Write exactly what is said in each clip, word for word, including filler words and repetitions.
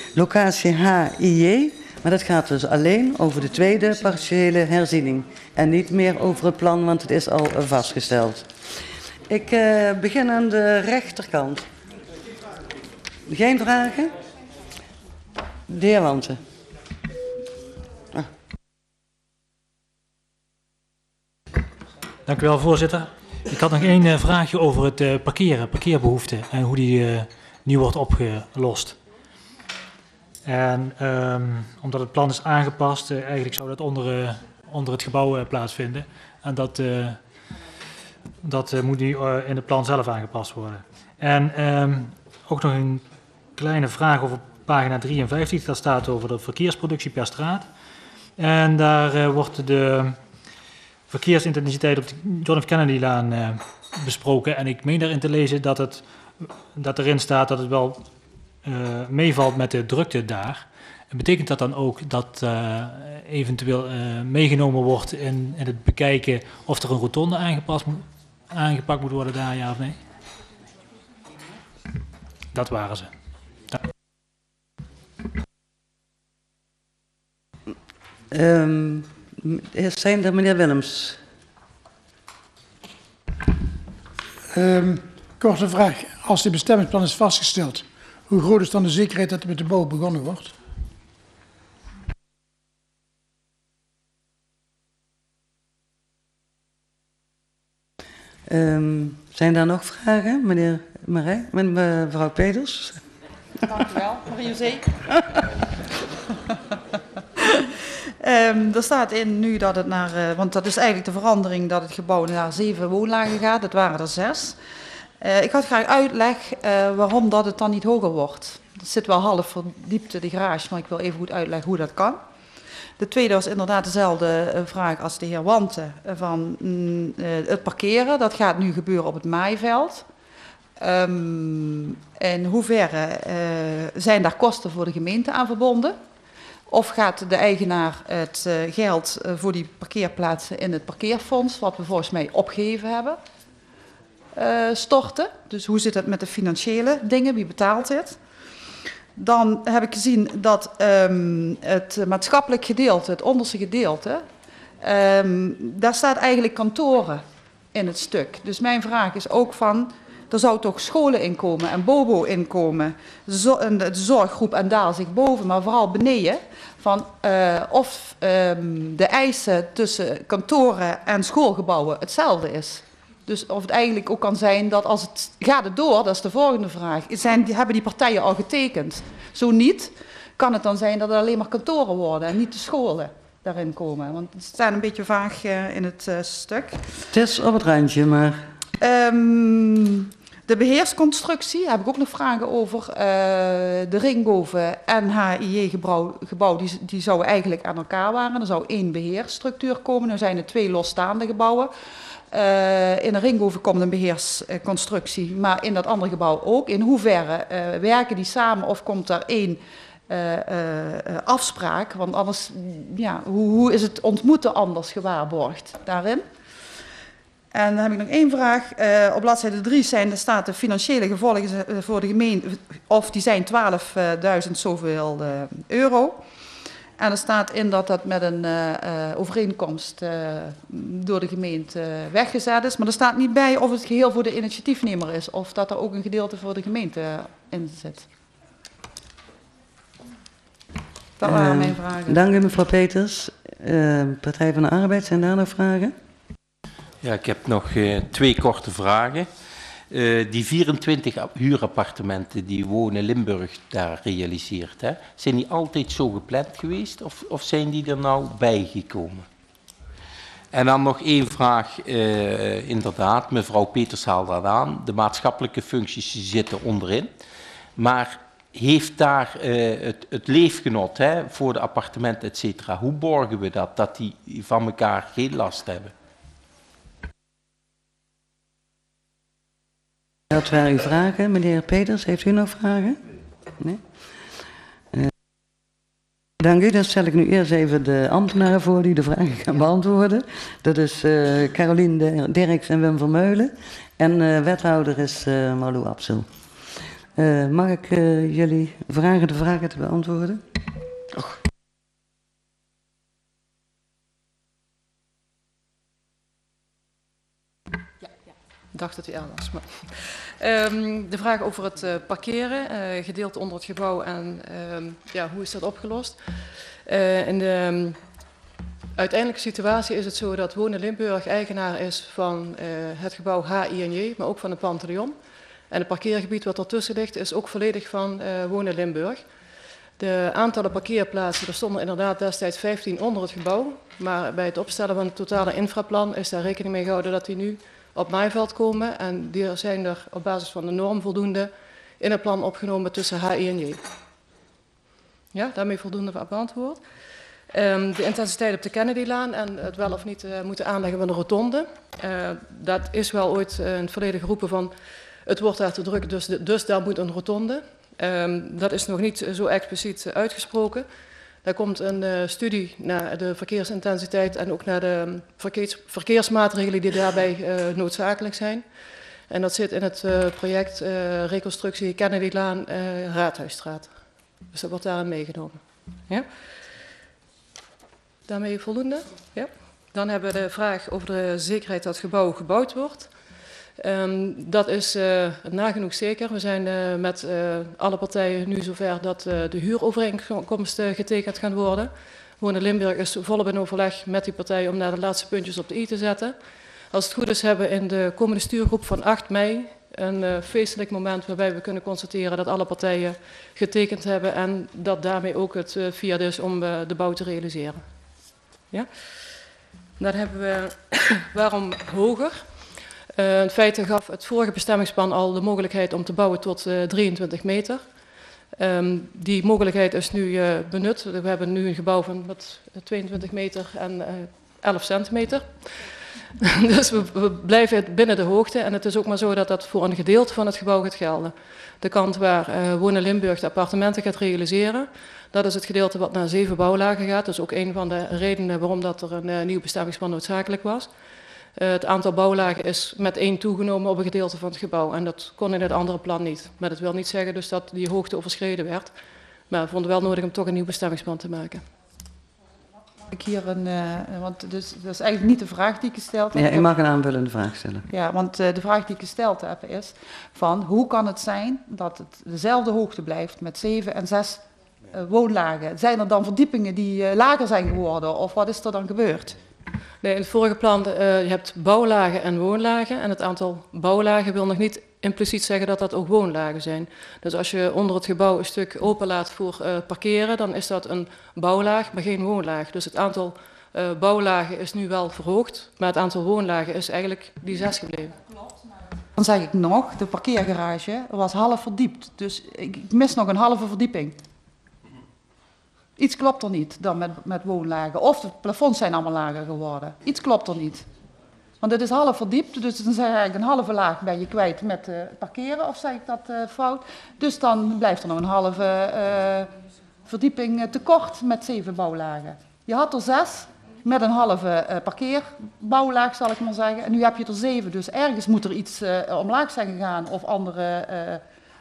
locatie H I J. Maar dat gaat dus alleen over de tweede partiële herziening. En niet meer over het plan, want het is al vastgesteld. Ik uh, begin aan de rechterkant. Geen vragen? De heer Wanten. Ah. Dank u wel, voorzitter. Ik had nog één uh, vraagje over het uh, parkeren, parkeerbehoefte en hoe die uh, nu wordt opgelost. En um, omdat het plan is aangepast, uh, eigenlijk zou dat onder, uh, onder het gebouw uh, plaatsvinden. En dat, uh, dat uh, moet nu uh, in het plan zelf aangepast worden. En um, ook nog een kleine vraag over pagina drieënvijftig. Dat staat over de verkeersproductie per straat. En daar uh, wordt de verkeersintensiteit op de John F. Kennedy-laan uh, besproken. En ik meen daarin te lezen dat, het, dat erin staat dat het wel uh, meevalt met de drukte daar. En betekent dat dan ook dat uh, eventueel uh, meegenomen wordt in, in het bekijken of er een rotonde aangepast moet, aangepakt moet worden daar, ja of nee? Dat waren ze. Dank. Um, zijn er meneer Willems? Um, korte vraag. Als dit bestemmingsplan is vastgesteld, hoe groot is dan de zekerheid dat er met de bouw begonnen wordt? Um, zijn er nog vragen, meneer Marij? Mevrouw Peters? Dank u wel, Marie-José. um, er staat in nu dat het naar, uh, want dat is eigenlijk de verandering dat het gebouw naar zeven woonlagen gaat. Het waren er zes. Uh, ik had graag uitleg uh, waarom dat het dan niet hoger wordt. Het zit wel half verdiept de garage, maar ik wil even goed uitleggen hoe dat kan. De tweede was inderdaad dezelfde uh, vraag als de heer Wanten van mm, uh, het parkeren. Dat gaat nu gebeuren op het maaiveld. Um, in hoeverre uh, zijn daar kosten voor de gemeente aan verbonden? Of gaat de eigenaar het uh, geld uh, voor die parkeerplaatsen in het parkeerfonds, wat we volgens mij opgegeven hebben, uh, storten? Dus hoe zit het met de financiële dingen? Wie betaalt dit? Dan heb ik gezien dat um, het maatschappelijk gedeelte, het onderste gedeelte, um, daar staat eigenlijk kantoren in het stuk. Dus mijn vraag is ook van, er zou toch scholen inkomen en bobo inkomen, zo, de zorggroep en daar zich boven, maar vooral beneden, van uh, of um, de eisen tussen kantoren en schoolgebouwen hetzelfde is. Dus of het eigenlijk ook kan zijn dat als het gaat het door, dat is de volgende vraag, zijn, die, hebben die partijen al getekend? Zo niet, kan het dan zijn dat het alleen maar kantoren worden en niet de scholen daarin komen? Want het staat een beetje vaag uh, in het uh, stuk. Het is op het randje, maar... Um, de beheersconstructie, heb ik ook nog vragen over. Uh, de ringboven en H I J-gebouw, gebouw, die, die zouden eigenlijk aan elkaar waren. Er zou één beheersstructuur komen, nu zijn er twee losstaande gebouwen. Uh, in de ringboven komt een beheersconstructie, maar in dat andere gebouw ook. In hoeverre uh, werken die samen of komt er één uh, uh, afspraak? Want anders, ja, hoe, hoe is het ontmoeten anders gewaarborgd daarin? En dan heb ik nog één vraag. Uh, op bladzijde drie zijn, er staat de financiële gevolgen voor de gemeente, of die zijn twaalfduizend zoveel uh, euro. En er staat in dat dat met een uh, uh, overeenkomst uh, door de gemeente uh, weggezet is. Maar er staat niet bij of het geheel voor de initiatiefnemer is, of dat er ook een gedeelte voor de gemeente uh, in zit. Dat waren uh, mijn vragen. Dank u, mevrouw Peters. Uh, Partij van de Arbeid, zijn daar nog vragen? Ja, ik heb nog uh, twee korte vragen. Uh, die vierentwintig huurappartementen die Wonen Limburg daar realiseert, hè, zijn die altijd zo gepland geweest of, of zijn die er nou bijgekomen? En dan nog één vraag, uh, inderdaad, mevrouw Peters haalde dat aan, de maatschappelijke functies zitten onderin, maar heeft daar uh, het, het leefgenot hè, voor de appartementen, et cetera, hoe borgen we dat, dat die van elkaar geen last hebben? Dat waren uw vragen. Meneer Peters, heeft u nog vragen? Nee? Uh, dank u. Dan stel ik nu eerst even de ambtenaren voor die de vragen gaan beantwoorden. Dat is uh, Carolien Dirks en Wim Vermeulen. En uh, wethouder is uh, Marlou Absel. Uh, mag ik uh, jullie vragen de vragen te beantwoorden? Och. Ja, ja, ik dacht dat hij aan was. Maar. Um, de vraag over het uh, parkeren, uh, gedeeld onder het gebouw en um, ja, hoe is dat opgelost? Uh, in de um, uiteindelijke situatie is het zo dat Wonen Limburg eigenaar is van uh, het gebouw H I N J, maar ook van het Pantheon. En het parkeergebied wat ertussen ligt is ook volledig van uh, Wonen Limburg. De aantallen parkeerplaatsen, er stonden inderdaad destijds vijftien onder het gebouw. Maar bij het opstellen van het totale infraplan is daar rekening mee gehouden dat die nu op Maaiveld komen. En die zijn er op basis van de norm voldoende in het plan opgenomen tussen H I en J. Ja, daarmee voldoende beantwoord. Um, de intensiteit op de Kennedylaan en het wel of niet uh, moeten aanleggen van de rotonde. Uh, dat is wel ooit uh, in het verleden geroepen van het wordt daar te druk, dus, de, dus daar moet een rotonde. Um, dat is nog niet zo expliciet uh, uitgesproken. Daar komt een uh, studie naar de verkeersintensiteit en ook naar de um, verkeers, verkeersmaatregelen die daarbij uh, noodzakelijk zijn. En dat zit in het uh, project uh, reconstructie Kennedylaan uh, Raadhuisstraat. Dus dat wordt daarin meegenomen. Ja? Daarmee voldoende? Ja. Dan hebben we de vraag over de zekerheid dat het gebouw gebouwd wordt. Um, dat is uh, nagenoeg zeker. We zijn uh, met uh, alle partijen nu zover dat uh, de huurovereenkomsten getekend gaan worden. Wonen Limburg is volop in overleg met die partijen om daar de laatste puntjes op de i te zetten. Als het goed is hebben we in de komende stuurgroep van acht mei een uh, feestelijk moment waarbij we kunnen constateren dat alle partijen getekend hebben en dat daarmee ook het uh, fiat is om uh, de bouw te realiseren. Ja? Dan hebben we waarom hoger? Uh, in feite gaf het vorige bestemmingsplan al de mogelijkheid om te bouwen tot uh, drieëntwintig meter. Um, die mogelijkheid is nu uh, benut. We hebben nu een gebouw van wat, tweeëntwintig meter en uh, elf centimeter. Dus we, we blijven binnen de hoogte. En het is ook maar zo dat dat voor een gedeelte van het gebouw gaat gelden. De kant waar uh, Wonen Limburg de appartementen gaat realiseren, dat is het gedeelte wat naar zeven bouwlagen gaat. Dat is ook een van de redenen waarom dat er een uh, nieuw bestemmingsplan noodzakelijk was. Uh, het aantal bouwlagen is met één toegenomen op een gedeelte van het gebouw. En dat kon in het andere plan niet. Maar dat wil niet zeggen dus dat die hoogte overschreden werd. Maar we vonden wel nodig om toch een nieuw bestemmingsplan te maken. Ik hier een, uh, want dus, dat is eigenlijk niet de vraag die ik gesteld heb. Ja, je mag een aanvullende vraag stellen. Ja, want uh, de vraag die ik gesteld heb is van hoe kan het zijn dat het dezelfde hoogte blijft met zeven en zes uh, woonlagen? Zijn er dan verdiepingen die uh, lager zijn geworden of wat is er dan gebeurd? Nee, in het vorige plan, uh, je hebt bouwlagen en woonlagen. En het aantal bouwlagen wil nog niet impliciet zeggen dat dat ook woonlagen zijn. Dus als je onder het gebouw een stuk openlaat voor uh, parkeren, dan is dat een bouwlaag, maar geen woonlaag. Dus het aantal uh, bouwlagen is nu wel verhoogd, maar het aantal woonlagen is eigenlijk die zes gebleven. Dan zeg ik nog, de parkeergarage was half verdiept. Dus ik mis nog een halve verdieping. Iets klopt er niet dan met, met woonlagen. Of de plafonds zijn allemaal lager geworden. Iets klopt er niet. Want het is half verdiept, dus dan zeg ik eigenlijk een halve laag ben je kwijt met uh, parkeren. Of zeg ik dat uh, fout? Dus dan blijft er nog een halve uh, verdieping uh, tekort met zeven bouwlagen. Je had er zes met een halve uh, parkeerbouwlaag, zal ik maar zeggen. En nu heb je er zeven, dus ergens moet er iets uh, omlaag zijn gegaan of andere... Uh,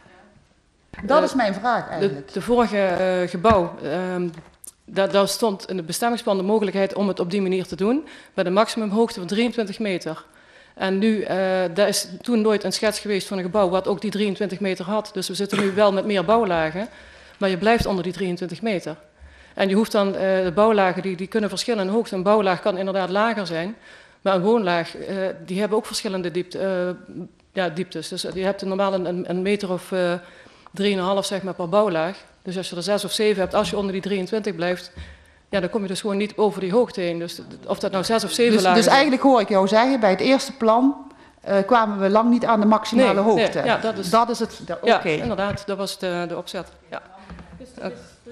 Dat is mijn vraag eigenlijk. De, de vorige uh, gebouw, um, daar, daar stond in het bestemmingsplan de mogelijkheid om het op die manier te doen. Met een maximumhoogte van drieëntwintig meter. En nu, uh, daar is toen nooit een schets geweest van een gebouw wat ook die drieëntwintig meter had. Dus we zitten nu wel met meer bouwlagen, maar je blijft onder die drieëntwintig meter. En je hoeft dan, uh, de bouwlagen die, die kunnen verschillen in hoogte. Een bouwlaag kan inderdaad lager zijn, maar een woonlaag, uh, die hebben ook verschillende diepte, uh, ja, dieptes. Dus je hebt normaal een, een meter of... Uh, drie komma vijf zeg maar per bouwlaag. Dus als je er zes of zeven hebt, als je onder die drieëntwintig blijft, ja, dan kom je dus gewoon niet over die hoogte heen. Dus of dat nou zes of zeven dus, lagen Dus eigenlijk hoor ik jou zeggen, bij het eerste plan uh, kwamen we lang niet aan de maximale nee, hoogte. Nee, ja, dat is, dat is het. Oké. Ja, okay. inderdaad, dat was de, de opzet. Ja. Uh,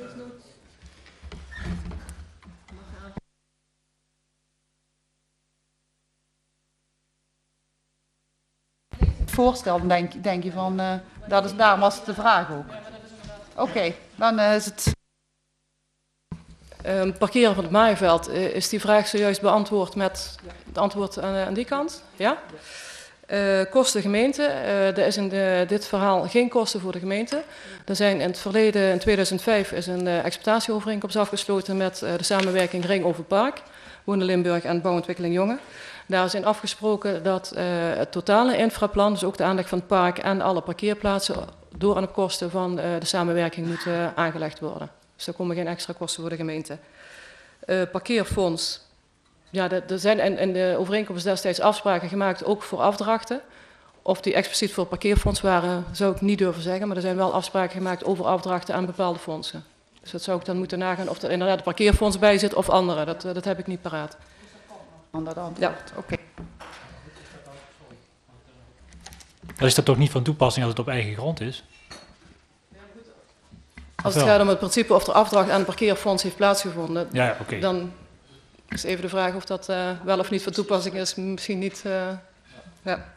voorstel, dan denk, denk je van, uh, dat is, daarom was het de vraag ook. Oké, okay, dan uh, is het... Um, parkeren van het Maaiveld, uh, is die vraag zojuist beantwoord met het antwoord aan, aan die kant? Ja? Uh, kosten gemeente. Uh, er is in de, dit verhaal geen kosten voor de gemeente. Er zijn in het verleden, in tweeduizend vijf, is een uh, exploitatieovereenkomst afgesloten met uh, de samenwerking Ring over Park, Wonen Limburg en Bouwontwikkeling Jonge. Daar zijn afgesproken dat uh, het totale infraplan, dus ook de aanleg van het park en alle parkeerplaatsen, door en op kosten van uh, de samenwerking moet uh, aangelegd worden. Dus er komen geen extra kosten voor de gemeente. Uh, parkeerfonds. Ja, er zijn in, in de overeenkomst destijds afspraken gemaakt, ook voor afdrachten. Of die expliciet voor het parkeerfonds waren, zou ik niet durven zeggen. Maar er zijn wel afspraken gemaakt over afdrachten aan bepaalde fondsen. Dus dat zou ik dan moeten nagaan of er inderdaad een parkeerfonds bij zit of andere. Dat, dat heb ik niet paraat. Ja, oké. Dan is dat toch niet van toepassing als het op eigen grond is? Als het gaat om het principe of er afdracht aan het parkeerfonds heeft plaatsgevonden, ja, okay. Dan is even de vraag of dat uh, wel of niet van toepassing is. Misschien niet. Uh, ja.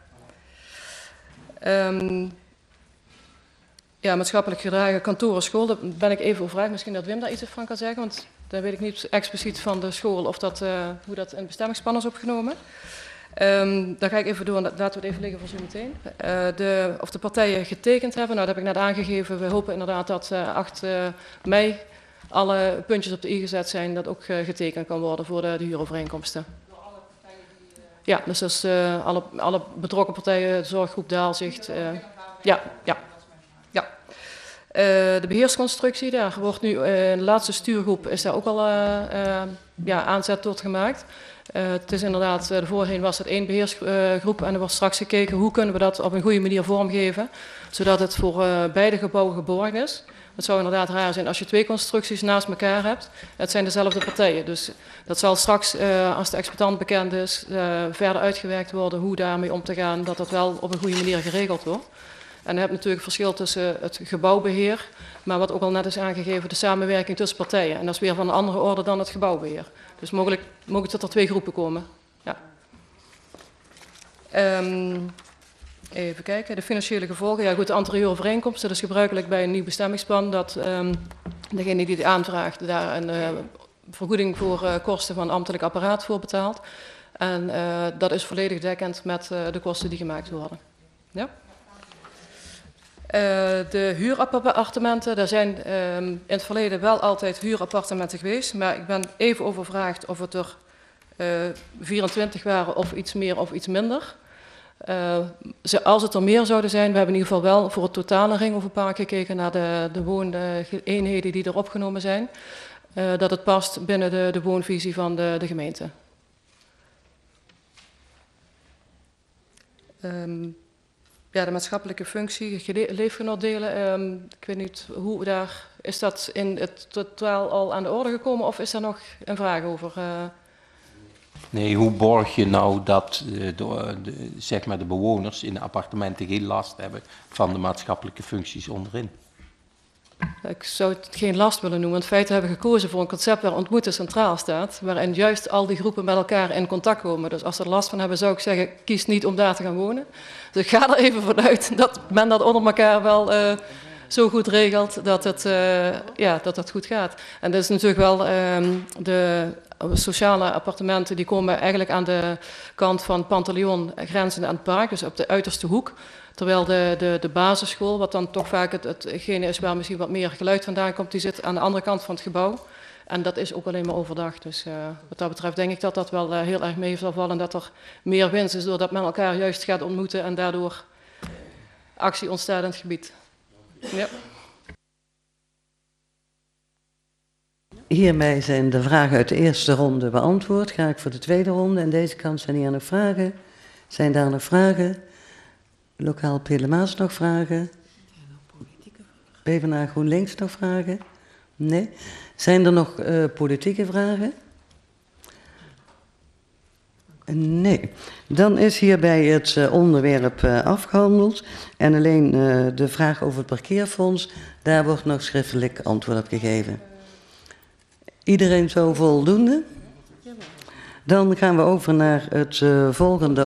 Um, ja, maatschappelijk gedragen kantoren, school, daar ben ik even overvraagd. Misschien dat Wim daar iets van kan zeggen, want daar weet ik niet expliciet van de school of dat, uh, hoe dat in het bestemmingsplan is opgenomen. Um, daar ga ik even door, laten we het even liggen voor zometeen. Uh, de, of de partijen getekend hebben, nou dat heb ik net aangegeven. We hopen inderdaad dat uh, acht mei alle puntjes op de i gezet zijn, dat ook uh, getekend kan worden voor de, de huurovereenkomsten. Ja, dus dat is uh, alle, alle betrokken partijen, Zorggroep Daalzicht. Uh, ja, ja, ja. Uh, de beheersconstructie, daar wordt nu uh, in de laatste stuurgroep is daar ook al uh, uh, ja, aanzet tot gemaakt. Uh, het is inderdaad, uh, voorheen was het één beheersgroep uh, en er wordt straks gekeken hoe kunnen we dat op een goede manier vormgeven, zodat het voor uh, beide gebouwen geborgd is. Het zou inderdaad raar zijn als je twee constructies naast elkaar hebt. Het zijn dezelfde partijen, dus dat zal straks, uh, als de exploitant bekend is, uh, verder uitgewerkt worden hoe daarmee om te gaan, dat dat wel op een goede manier geregeld wordt. En je hebt natuurlijk verschil tussen het gebouwbeheer, maar wat ook al net is aangegeven, de samenwerking tussen partijen. En dat is weer van een andere orde dan het gebouwbeheer. Dus mogelijk, mogelijk dat er twee groepen komen. Ja. Um, even kijken, de financiële gevolgen. Ja goed, de anterieure overeenkomst, dat is gebruikelijk bij een nieuw bestemmingsplan, dat um, degene die het aanvraagt daar een uh, vergoeding voor uh, kosten van ambtelijk apparaat voor betaalt. En uh, dat is volledig dekkend met uh, de kosten die gemaakt worden. Ja? Uh, de huurappartementen, daar zijn uh, in het verleden wel altijd huurappartementen geweest, maar ik ben even overvraagd of het er uh, vierentwintig waren of iets meer of iets minder. Uh, als het er meer zouden zijn, we hebben in ieder geval wel voor het totale Ring over Park gekeken naar de, de wooneenheden die er opgenomen zijn, uh, dat het past binnen de, de woonvisie van de, de gemeente. Um, Ja, de maatschappelijke functie, leefgenoot delen. Um, ik weet niet hoe daar, is dat in het totaal al aan de orde gekomen of is daar nog een vraag over? Uh... Nee, hoe borg je nou dat de, de, de, zeg maar de bewoners in de appartementen geen last hebben van de maatschappelijke functies onderin? Ik zou het geen last willen noemen, want in feite hebben we gekozen voor een concept waar ontmoeten centraal staat, waarin juist al die groepen met elkaar in contact komen. Dus als ze er last van hebben, zou ik zeggen, kies niet om daar te gaan wonen. Dus ik ga er even vanuit dat men dat onder elkaar wel uh, zo goed regelt dat het, uh, ja, dat het goed gaat. En dat is natuurlijk wel um, de sociale appartementen, die komen eigenlijk aan de kant van Pantaleon, grenzende aan het park, dus op de uiterste hoek. Terwijl de, de, de basisschool, wat dan toch vaak het, hetgene is waar misschien wat meer geluid vandaan komt, die zit aan de andere kant van het gebouw. En dat is ook alleen maar overdag. Dus uh, wat dat betreft denk ik dat dat wel uh, heel erg mee zal vallen. En dat er meer winst is doordat men elkaar juist gaat ontmoeten en daardoor actie ontstaat in het gebied. Ja. Hiermee zijn de vragen uit de eerste ronde beantwoord. Ga ik voor de tweede ronde. En deze kant zijn hier nog vragen. Zijn daar nog vragen? Lokaal Pelemaas nog vragen? PvdA GroenLinks nog vragen? Nee. Zijn er nog uh, politieke vragen? Nee. Dan is hierbij het uh, onderwerp uh, afgehandeld. En alleen uh, de vraag over het parkeerfonds, daar wordt nog schriftelijk antwoord op gegeven. Iedereen zo voldoende? Dan gaan we over naar het uh, volgende